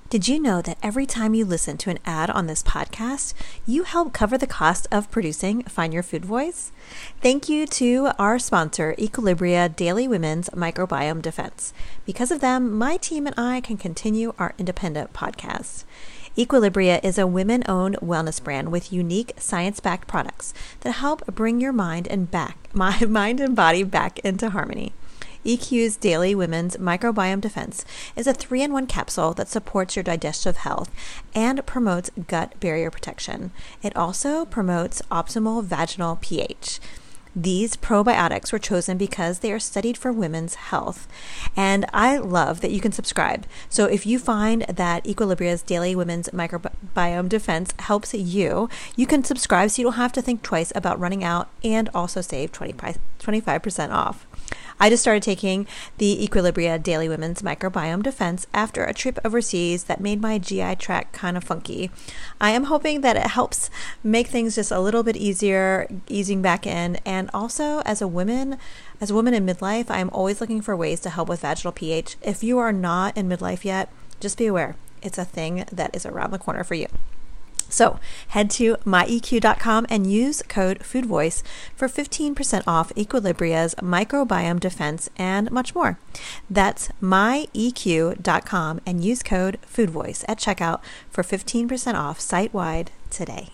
Did you know that every time you listen to an ad on this podcast, you help cover the cost of producing Find Your Food Voice? Thank you to our sponsor, Equilibria Daily Women's Microbiome Defense. Because of them, my team and I can continue our independent podcast. Equilibria is a women-owned wellness brand with unique science-backed products that help bring your mind and body back into harmony. EQ's Daily Women's Microbiome Defense is a 3-in-1 capsule that supports your digestive health and promotes gut barrier protection. It also promotes optimal vaginal pH. These probiotics were chosen because they are studied for women's health. And I love that you can subscribe. So if you find that Equilibria's Daily Women's Microbiome Defense helps you, you can subscribe so you don't have to think twice about running out and also save 25% off. I just started taking the Equilibria Daily Women's Microbiome Defense after a trip overseas that made my GI tract kind of funky. I am hoping that it helps make things just a little bit easier, easing back in. And also as a woman in midlife, I'm always looking for ways to help with vaginal pH. If you are not in midlife yet, just be aware. It's a thing that is around the corner for you. So head to myeq.com and use code FOODVOICE for 15% off Equilibria's Microbiome Defense and much more. That's myeq.com and use code FOODVOICE at checkout for 15% off site-wide today.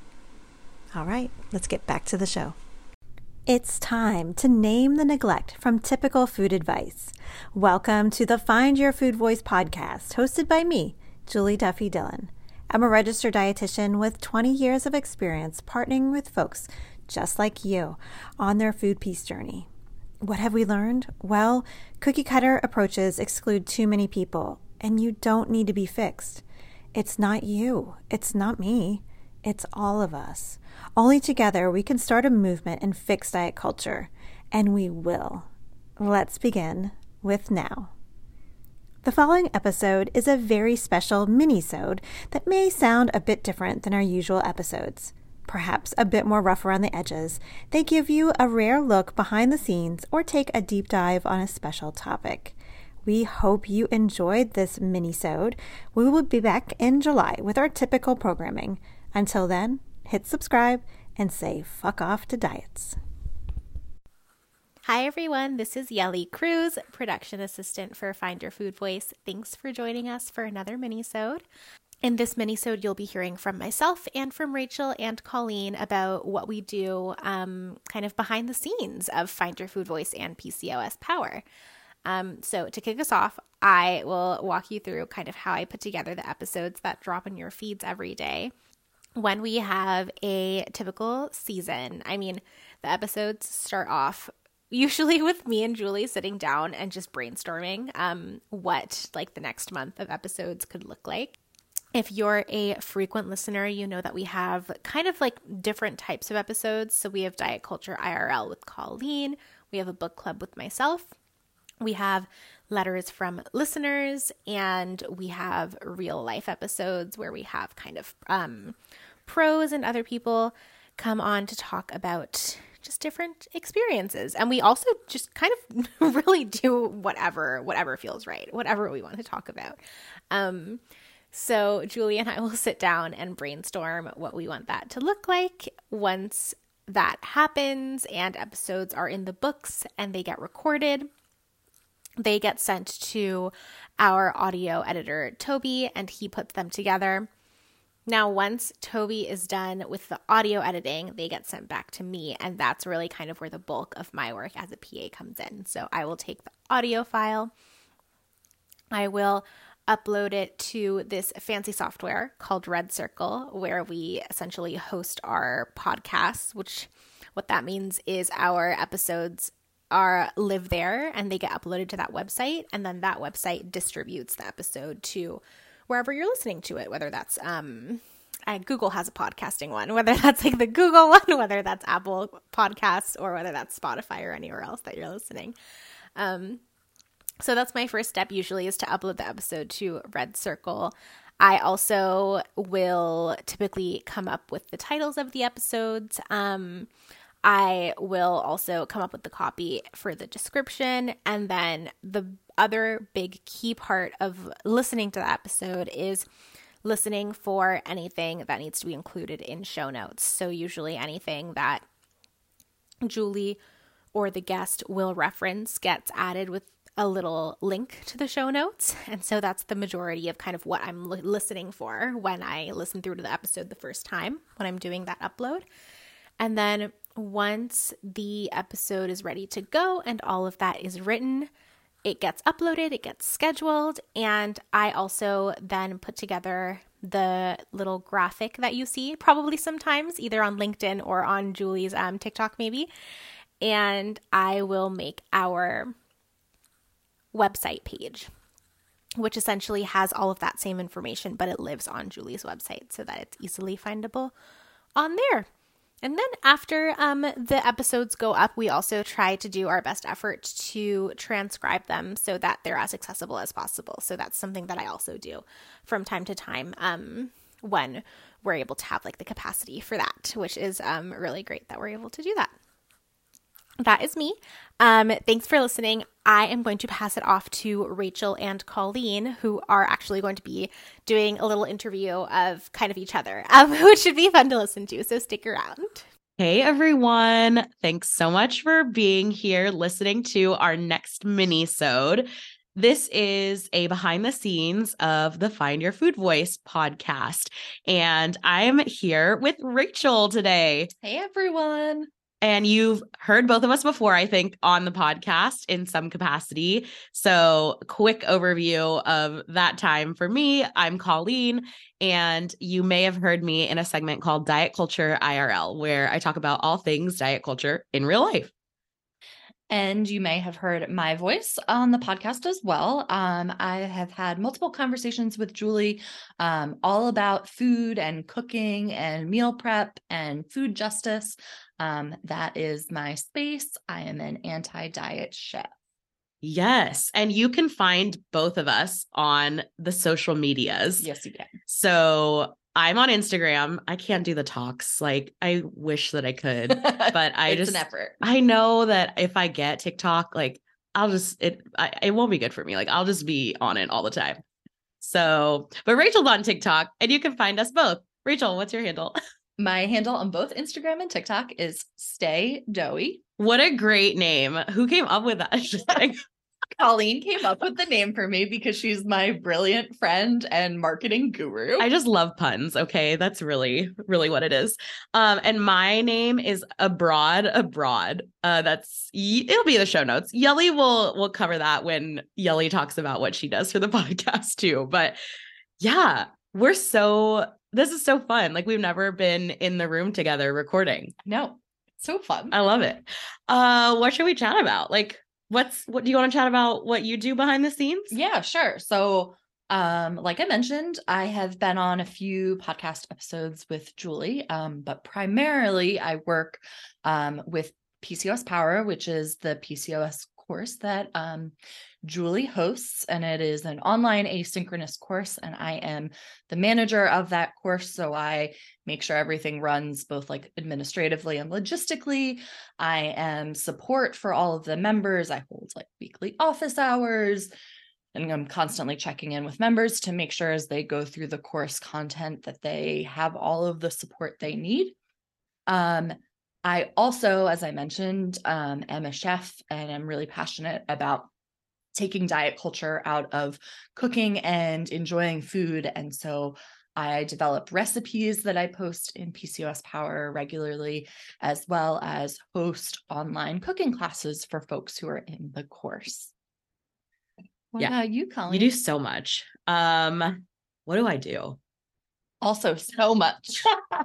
All right, let's get back to the show. It's time to name the neglect from typical food advice. Welcome to the Find Your Food Voice podcast, hosted by me, Julie Duffy Dillon. I'm a registered dietitian with 20 years of experience partnering with folks just like you on their food peace journey. What have we learned? Well, cookie cutter approaches exclude too many people, and you don't need to be fixed. It's not you. It's not me. It's all of us. Only together we can start a movement and fix diet culture, and we will. Let's begin with now. The following episode is a very special mini-sode that may sound a bit different than our usual episodes. Perhaps a bit more rough around the edges, they give you a rare look behind the scenes or take a deep dive on a special topic. We hope you enjoyed this mini-sode. We will be back in July with our typical programming. Until then, hit subscribe and say fuck off to diets. Hi everyone, this is Yelly Cruz, production assistant for Find Your Food Voice. Thanks for joining us for another mini-sode. In this mini-sode, you'll be hearing from myself and from Rachel and Colleen about what we do kind of behind the scenes of Find Your Food Voice and PCOS Power. So to kick us off, I will walk you through kind of how I put together the episodes that drop in your feeds every day. When we have a typical season, the episodes start off usually with me and Julie sitting down and just brainstorming what the next month of episodes could look like. If you're a frequent listener, you know that we have kind of different types of episodes. So we have Diet Culture IRL with Colleen. We have a book club with myself. We have letters from listeners, and we have real life episodes where we have kind of pros and other people come on to talk about just different experiences. And we also just kind of really do whatever feels right, whatever we want to talk about. So Julie and I will sit down and brainstorm what we want that to look like. Once that happens and episodes are in the books and they get recorded, they get sent to our audio editor, Toby, and he puts them together. Now, once Toby is done with the audio editing, they get sent back to me, and that's really kind of where the bulk of my work as a PA comes in. So I will take the audio file, I will upload it to this fancy software called Red Circle, where we essentially host our podcasts, which what that means is our episodes live there and they get uploaded to that website, and then that website distributes the episode to wherever you're listening to it, whether that's Google has a podcasting one, whether that's the Google one, whether that's Apple Podcasts, or whether that's Spotify or anywhere else that you're listening. So that's my first step usually, is to upload the episode to Red Circle. I also will typically come up with the titles of the episodes. I will also come up with the copy for the description. And then the other big key part of listening to the episode is listening for anything that needs to be included in show notes. So usually anything that Julie or the guest will reference gets added with a little link to the show notes. And so that's the majority of kind of what I'm listening for when I listen through to the episode the first time when I'm doing that upload. And then once the episode is ready to go and all of that is written, it gets uploaded, it gets scheduled, and I also then put together the little graphic that you see probably sometimes either on LinkedIn or on Julie's TikTok maybe, and I will make our website page, which essentially has all of that same information, but it lives on Julie's website so that it's easily findable on there. And then after the episodes go up, we also try to do our best effort to transcribe them so that they're as accessible as possible. So that's something that I also do from time to time when we're able to have like the capacity for that, which is really great that we're able to do that. That is me. Thanks for listening. I am going to pass it off to Rachel and Colleen, who are actually going to be doing a little interview of kind of each other, which should be fun to listen to. So stick around. Hey, everyone. Thanks so much for being here, listening to our next mini-sode. This is a behind the scenes of the Find Your Food Voice podcast. And I'm here with Rachel today. Hey, everyone. And you've heard both of us before, I think, on the podcast in some capacity. So quick overview of that time for me. I'm Colleen, and you may have heard me in a segment called Diet Culture IRL, where I talk about all things diet culture in real life. And you may have heard my voice on the podcast as well. I have had multiple conversations with Julie all about food and cooking and meal prep and food justice. That is my space. I am an anti-diet chef. Yes. And you can find both of us on the social medias. Yes, you can. So I'm on Instagram. I can't do the talks. Like, I wish that I could, but it's an effort. I know that if I get TikTok, like it won't be good for me. Like, I'll just be on it all the time. So, but Rachel's on TikTok and you can find us both. Rachel, what's your handle? My handle on both Instagram and TikTok is Stay Doughy. What a great name. Who came up with that? Just kidding. Colleen came up with the name for me because she's my brilliant friend and marketing guru. I just love puns. Okay. That's really, really what it is. And my name is Abroad. It'll be in the show notes. Yelly will cover that when Yelly talks about what she does for the podcast too. But yeah, this is so fun. Like, we've never been in the room together recording. No, so fun. I love it. What should we chat about? Like, what do you want to chat about? What you do behind the scenes? Yeah, sure. So, like I mentioned, I have been on a few podcast episodes with Julie, but primarily I work with PCOS Power, which is the PCOS course that Julie hosts, and it is an online asynchronous course, and I am the manager of that course. So I make sure everything runs both like administratively and logistically. I am support for all of the members. I hold like weekly office hours, and I'm constantly checking in with members to make sure as they go through the course content that they have all of the support they need. I also, as I mentioned, am a chef, and I'm really passionate about taking diet culture out of cooking and enjoying food. And so I develop recipes that I post in PCOS Power regularly, as well as host online cooking classes for folks who are in the course. What about you, Colleen? You do so much. What do I do? Also so much.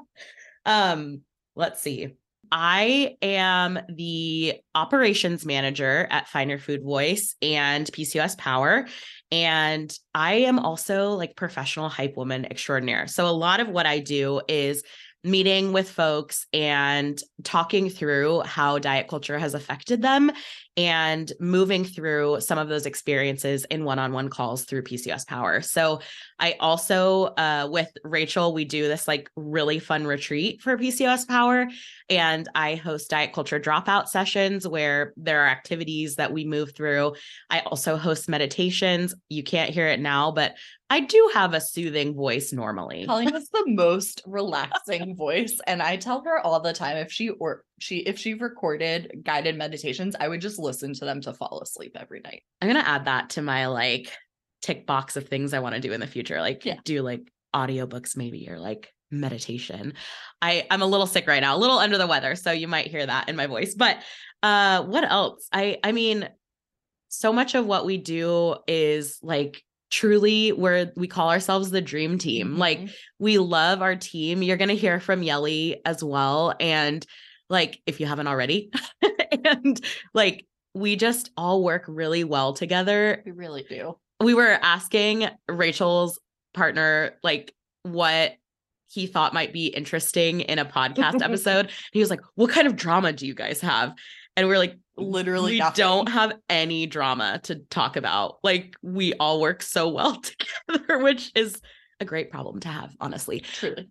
Let's see. I am the operations manager at Find Your Food Voice and PCOS Power. And I am also like professional hype woman extraordinaire. So a lot of what I do is meeting with folks and talking through how diet culture has affected them and moving through some of those experiences in one-on-one calls through PCOS Power. So I also, with Rachel, we do this like really fun retreat for PCOS Power. And I host diet culture dropout sessions where there are activities that we move through. I also host meditations. You can't hear it now, but I do have a soothing voice normally. Colleen has the most relaxing voice. And I tell her all the time, if she recorded guided meditations, I would just listen to them to fall asleep every night. I'm going to add that to my like tick box of things I want to do in the future. Like do like audiobooks maybe, or like meditation. I'm a little sick right now, a little under the weather. So you might hear that in my voice, but what else? I mean, so much of what we do is like truly where we call ourselves the dream team. Like we love our team. You're going to hear from Yelly as well. And like, if you haven't already, and like, we just all work really well together. We really do. We were asking Rachel's partner, like what he thought might be interesting in a podcast episode. He was like, what kind of drama do you guys have? And we're like, literally we nothing. Don't have any drama to talk about. Like we all work so well together, which is a great problem to have, honestly. Truly.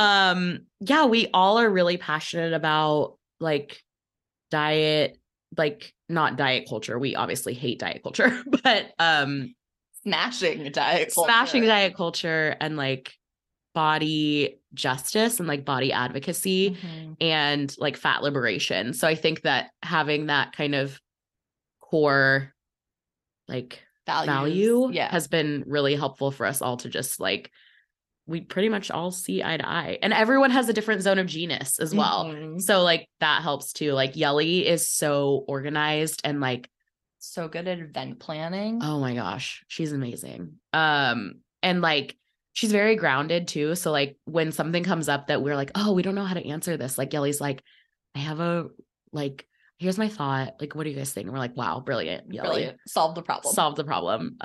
Yeah, we all are really passionate about like diet, like not diet culture. We obviously hate diet culture, but smashing diet culture and like body justice and like body advocacy and like fat liberation. So I think that having that kind of core like value has been really helpful for us all to just like, we pretty much all see eye to eye, and everyone has a different zone of genius as well. So like that helps too. Like Yelly is so organized and like so good at event planning. Oh my gosh, she's amazing. And like she's very grounded too. So like when something comes up that we're like, oh, we don't know how to answer this, like Yelly's like, I have a like, here's my thought. Like, what do you guys think? And we're like, wow, brilliant. Yelly. Brilliant. Solve the problem.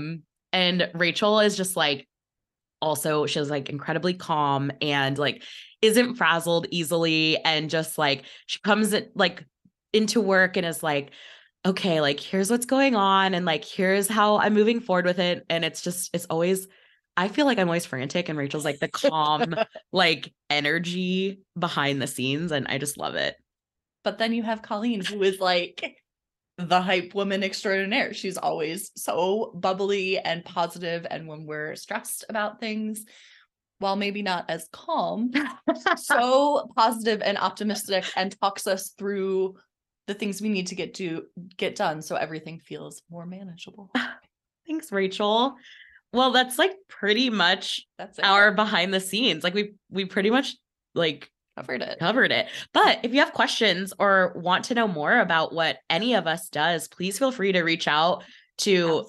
And Rachel is just like, also, she's like incredibly calm and like isn't frazzled easily. And just like, she comes like into work and is like, okay, like here's what's going on. And like, here's how I'm moving forward with it. And it's always, I feel like I'm always frantic, and Rachel's like the calm, like energy behind the scenes. And I just love it. But then you have Colleen, who is like the hype woman extraordinaire. She's always so bubbly and positive. And when we're stressed about things, while maybe not as calm, so positive and optimistic, and talks us through the things we need to get done. So everything feels more manageable. Thanks, Rachel. Well, that's like pretty much our behind the scenes. Like we pretty much like covered it. But if you have questions or want to know more about what any of us does, please feel free to reach out to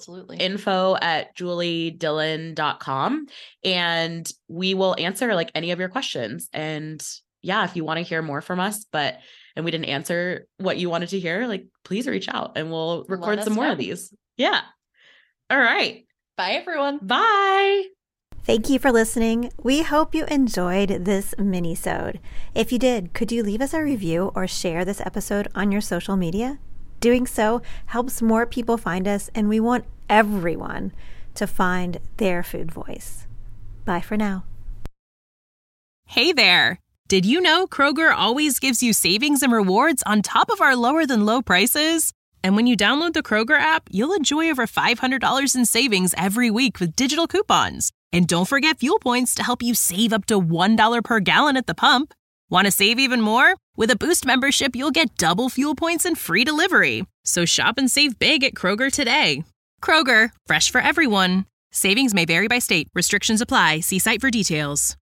info@juliedillon.com, and we will answer like any of your questions. And yeah, if you want to hear more from us, and we didn't answer what you wanted to hear, like please reach out and we'll record some more of these. Yeah. All right. Bye, everyone. Bye. Thank you for listening. We hope you enjoyed this mini-sode. If you did, could you leave us a review or share this episode on your social media? Doing so helps more people find us, and we want everyone to find their food voice. Bye for now. Hey there. Did you know Kroger always gives you savings and rewards on top of our lower than low prices? And when you download the Kroger app, you'll enjoy over $500 in savings every week with digital coupons. And don't forget fuel points to help you save up to $1 per gallon at the pump. Want to save even more? With a Boost membership, you'll get double fuel points and free delivery. So shop and save big at Kroger today. Kroger, fresh for everyone. Savings may vary by state. Restrictions apply. See site for details.